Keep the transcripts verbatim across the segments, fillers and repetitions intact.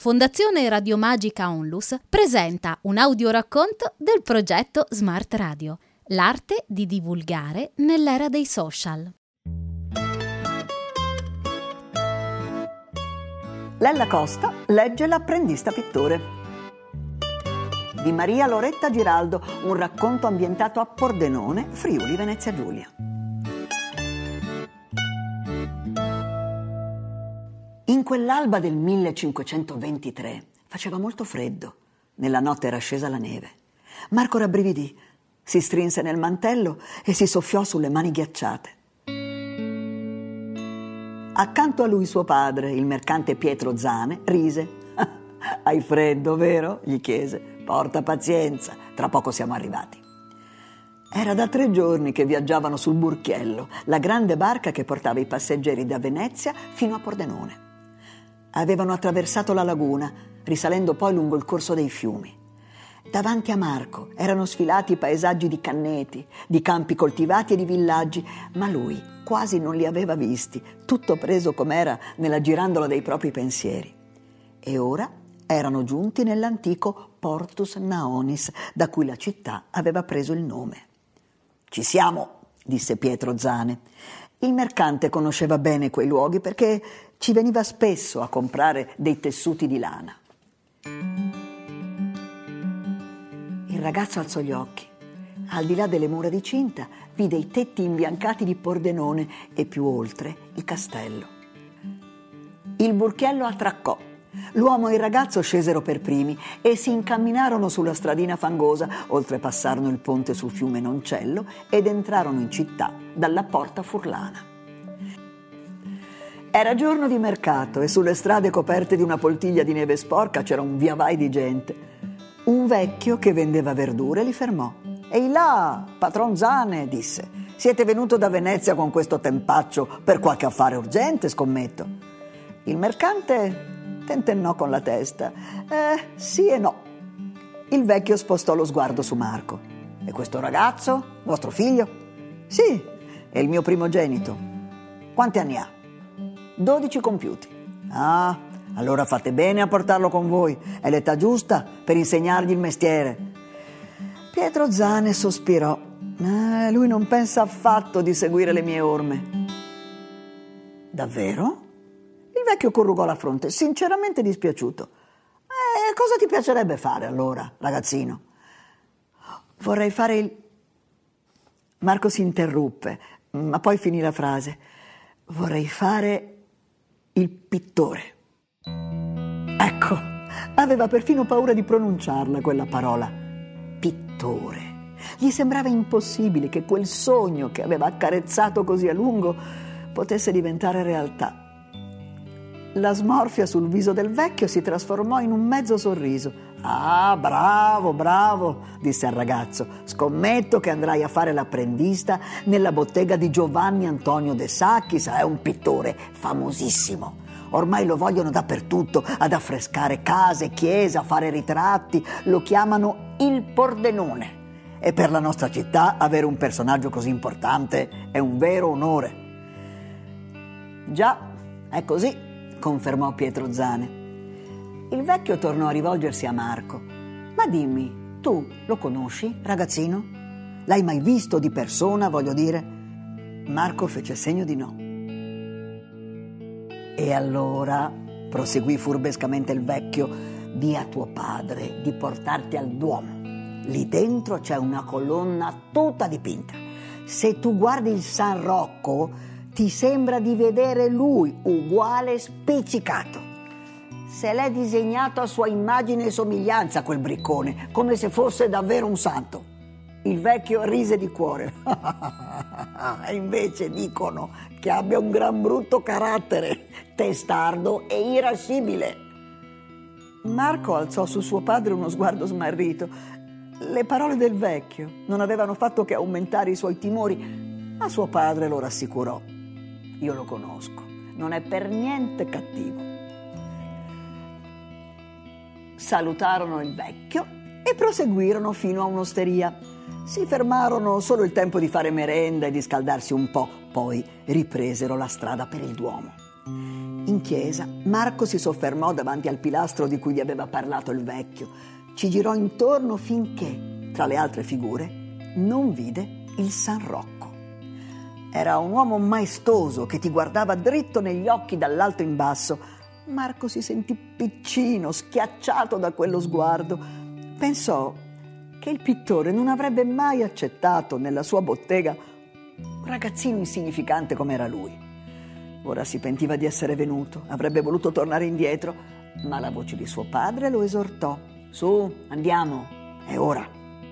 Fondazione Radiomagica Onlus presenta un audioracconto del progetto Smart Radio, l'arte di divulgare nell'era dei social. Lella Costa legge L'apprendista pittore di Maria Loretta Giraldo, un racconto ambientato a Pordenone, Friuli Venezia Giulia. In quell'alba del millecinquecentoventitré faceva molto freddo. Nella notte era scesa la neve. Marco rabbrividì, si strinse nel mantello e si soffiò sulle mani ghiacciate. Accanto a lui suo padre, il mercante Pietro Zane, rise. «Hai freddo, vero?» gli chiese. «Porta pazienza, tra poco siamo arrivati». Era da tre giorni che viaggiavano sul Burchiello, la grande barca che portava i passeggeri da Venezia fino a Pordenone. Avevano attraversato la laguna, risalendo poi lungo il corso dei fiumi. Davanti a Marco erano sfilati paesaggi di canneti, di campi coltivati e di villaggi, ma lui quasi non li aveva visti, tutto preso com'era nella girandola dei propri pensieri. E ora erano giunti nell'antico Portus Naonis, da cui la città aveva preso il nome. «Ci siamo», disse Pietro Zane. Il mercante conosceva bene quei luoghi perché ci veniva spesso a comprare dei tessuti di lana. Il ragazzo alzò gli occhi. Al di là delle mura di cinta vide i tetti imbiancati di Pordenone e più oltre il castello. Il Burchiello attraccò. L'uomo e il ragazzo scesero per primi e si incamminarono sulla stradina fangosa, oltrepassarono il ponte sul fiume Noncello ed entrarono in città dalla porta Furlana. Era giorno di mercato e sulle strade coperte di una poltiglia di neve sporca c'era un viavai di gente. Un vecchio che vendeva verdure li fermò. «Ehi là, patron Zane», disse, «siete venuto da Venezia con questo tempaccio per qualche affare urgente, scommetto?» Il mercante tentennò con la testa. «Eh, sì e no». Il vecchio spostò lo sguardo su Marco. «E questo ragazzo? Vostro figlio?» «Sì, è il mio primogenito». «Quanti anni ha?» «Dodici compiuti». «Ah, allora fate bene a portarlo con voi. È l'età giusta per insegnargli il mestiere». Pietro Zane sospirò. Eh, lui non pensa affatto di seguire le mie orme. «Davvero?» Il vecchio corrugò la fronte, sinceramente dispiaciuto. «Eh, cosa ti piacerebbe fare allora, ragazzino?» «Vorrei fare il...» Marco si interruppe, ma poi finì la frase. «Vorrei fare il pittore». Ecco, aveva perfino paura di pronunciarla quella parola. Pittore. Gli sembrava impossibile che quel sogno che aveva accarezzato così a lungo potesse diventare realtà. La smorfia sul viso del vecchio si trasformò in un mezzo sorriso. «Ah, bravo, bravo», disse al ragazzo. «Scommetto che andrai a fare l'apprendista nella bottega di Giovanni Antonio De Sacchis. È un pittore famosissimo. Ormai lo vogliono dappertutto, ad affrescare case, chiese, a fare ritratti. Lo chiamano il Pordenone. E per la nostra città avere un personaggio così importante è un vero onore». «Già, è così», confermò Pietro Zane. Il vecchio tornò a rivolgersi a Marco. «Ma dimmi, tu lo conosci, ragazzino? L'hai mai visto di persona, voglio dire?» Marco fece segno di no. «E allora», proseguì furbescamente il vecchio, «di a tuo padre di portarti al Duomo. Lì dentro c'è una colonna tutta dipinta. Se tu guardi il San Rocco, ti sembra di vedere lui, uguale spiccicato. Se l'è disegnato a sua immagine e somiglianza quel briccone, come se fosse davvero un santo». Il vecchio rise di cuore. «E invece dicono che abbia un gran brutto carattere, testardo e irascibile». Marco alzò su suo padre uno sguardo smarrito. Le parole del vecchio non avevano fatto che aumentare i suoi timori, ma suo padre lo rassicurò. «Io lo conosco, non è per niente cattivo». Salutarono il vecchio e proseguirono fino a un'osteria. Si fermarono solo il tempo di fare merenda e di scaldarsi un po', poi ripresero la strada per il Duomo. In chiesa, Marco si soffermò davanti al pilastro di cui gli aveva parlato il vecchio. Ci girò intorno finché, tra le altre figure, non vide il San Rocco. Era un uomo maestoso che ti guardava dritto negli occhi dall'alto in basso. Marco si sentì piccino, schiacciato da quello sguardo. Pensò che il pittore non avrebbe mai accettato nella sua bottega un ragazzino insignificante come era lui. Ora si pentiva di essere venuto, avrebbe voluto tornare indietro, ma la voce di suo padre lo esortò. Su, andiamo, è ora.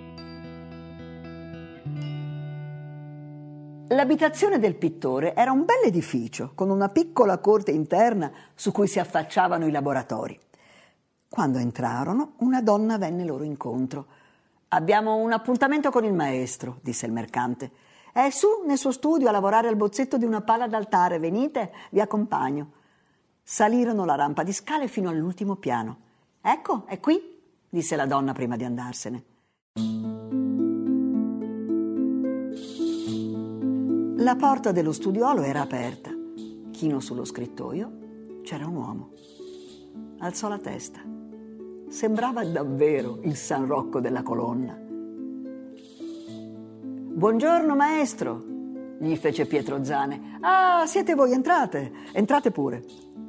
L'abitazione del pittore era un bel edificio, con una piccola corte interna su cui si affacciavano i laboratori. Quando entrarono, una donna venne loro incontro. «Abbiamo un appuntamento con il maestro», disse il mercante. «È su nel suo studio a lavorare al bozzetto di una pala d'altare. Venite, vi accompagno». Salirono la rampa di scale fino all'ultimo piano. «Ecco, è qui», disse la donna prima di andarsene. La porta dello studiolo era aperta. Chino sullo scrittoio c'era un uomo. Alzò la testa. Sembrava davvero il San Rocco della colonna. «Buongiorno, maestro», gli fece Pietro Zane. «Ah, siete voi, entrate, entrate pure».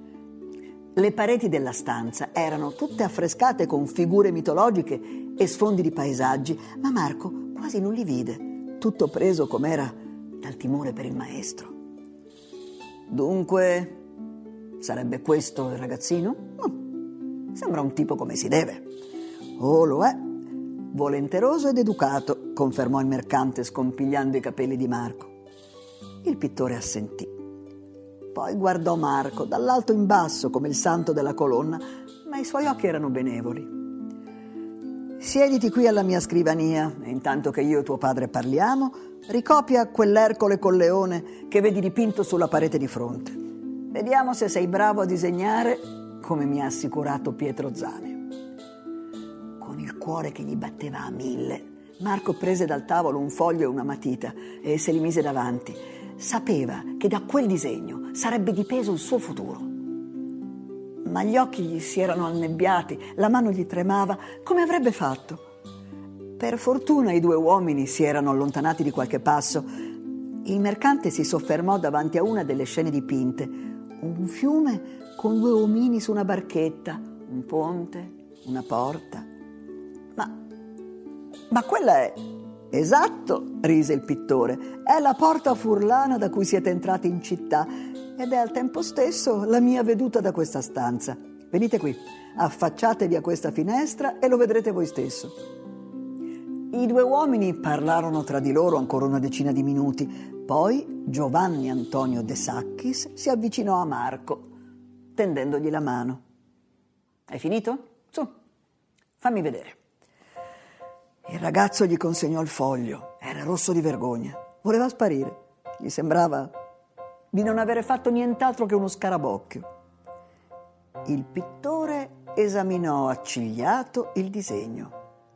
Le pareti della stanza erano tutte affrescate con figure mitologiche e sfondi di paesaggi, ma Marco quasi non li vide, tutto preso com'era dal timore per il maestro. «Dunque, sarebbe questo il ragazzino? Oh, sembra un tipo come si deve». «Oh, lo è. Volenteroso ed educato», confermò il mercante scompigliando i capelli di Marco. Il pittore assentì. Poi guardò Marco dall'alto in basso come il santo della colonna, ma i suoi occhi erano benevoli. «Siediti qui alla mia scrivania e intanto che io e tuo padre parliamo, ricopia quell'Ercole col leone che vedi dipinto sulla parete di fronte. Vediamo se sei bravo a disegnare, come mi ha assicurato Pietro Zane». Con il cuore che gli batteva a mille, Marco prese dal tavolo un foglio e una matita e se li mise davanti. Sapeva che da quel disegno sarebbe dipeso il suo futuro. Ma gli occhi gli si erano annebbiati, la mano gli tremava. Come avrebbe fatto? Per fortuna i due uomini si erano allontanati di qualche passo. Il mercante si soffermò davanti a una delle scene dipinte. Un fiume con due omini su una barchetta, un ponte, una porta. Ma, ma quella è... «Esatto», rise il pittore, «è la porta furlana da cui siete entrati in città ed è al tempo stesso la mia veduta da questa stanza. Venite qui, affacciatevi a questa finestra e lo vedrete voi stesso». I due uomini parlarono tra di loro ancora una decina di minuti. Poi Giovanni Antonio De Sacchis si avvicinò a Marco, tendendogli la mano. «Hai finito? Su, fammi vedere». Il ragazzo gli consegnò il foglio. Era rosso di vergogna. Voleva sparire. Gli sembrava di non avere fatto nient'altro che uno scarabocchio. Il pittore esaminò accigliato il disegno.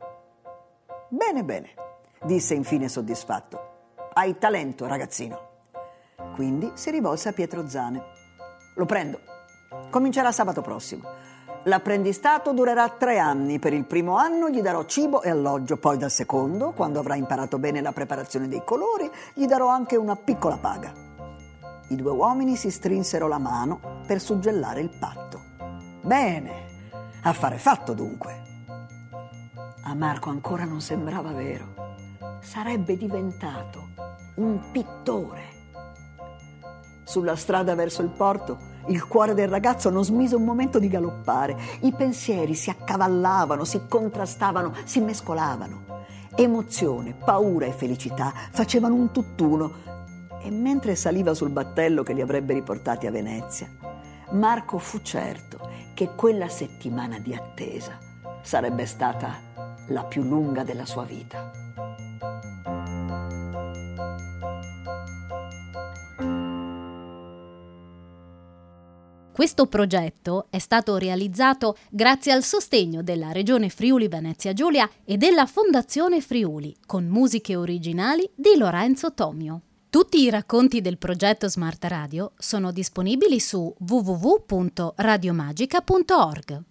«Bene, bene», disse infine soddisfatto. «Hai talento, ragazzino». Quindi si rivolse a Pietro Zane. «Lo prendo. Comincerà sabato prossimo. L'apprendistato durerà tre anni. Per il primo anno gli darò cibo e alloggio, poi dal secondo, quando avrà imparato bene la preparazione dei colori, gli darò anche una piccola paga». I due uomini si strinsero la mano per suggellare il patto. «Bene, affare fatto dunque». A Marco ancora non sembrava vero. Sarebbe diventato un pittore. Sulla strada verso il porto, il cuore del ragazzo non smise un momento di galoppare. I pensieri si accavallavano, si contrastavano, si mescolavano. Emozione, paura e felicità facevano un tutt'uno. E mentre saliva sul battello che li avrebbe riportati a Venezia, Marco fu certo che quella settimana di attesa sarebbe stata la più lunga della sua vita. Questo progetto è stato realizzato grazie al sostegno della Regione Friuli Venezia Giulia e della Fondazione Friuli, con musiche originali di Lorenzo Tomio. Tutti i racconti del progetto Smart Radio sono disponibili su w w w punto radiomagica punto org.